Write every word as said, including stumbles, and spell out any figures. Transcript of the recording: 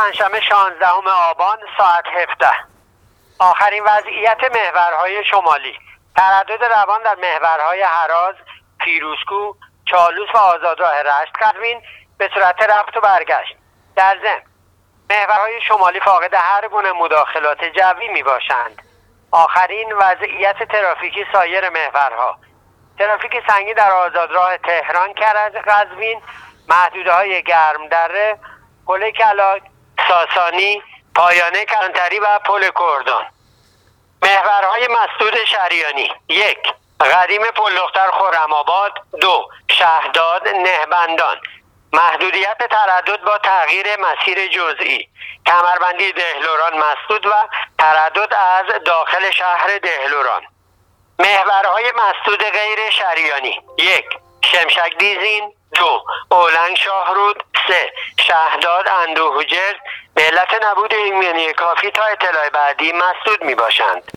پنجشنبه شانزدهم آبان ساعت هفده. آخرین وضعیت محورهای شمالی: تردد روان در محورهای هراز، پیروزکو، چالوس و آزادراه رشت قزوین به صورت رفت و برگشت. در ضمن محورهای شمالی فاقد هر گونه مداخلات جوی می باشند. آخرین وضعیت ترافیکی سایر محورها: ترافیک سنگین در آزادراه تهران کرج قزوین، محدوده‌های گرمدره، پل کلاک، ساسانی، پایانه کلانتری و پل کردان. محورهای مسدود شریانی: یک، قدیم پل دختر خرم‌آباد. دو، شهداد نهبندان. محدودیت تردد با تغییر مسیر جزئی: کمربندی دهلوران مسدود و تردد از داخل شهر دهلوران. محورهای مسدود غیر شریانی: یک، شمشک دیزین. دو، اولنگ شاهرود. سه، شهداد اندوهجرد. به علت نبود ایمنی کافی تا اطلاع بعدی مسدود می باشند.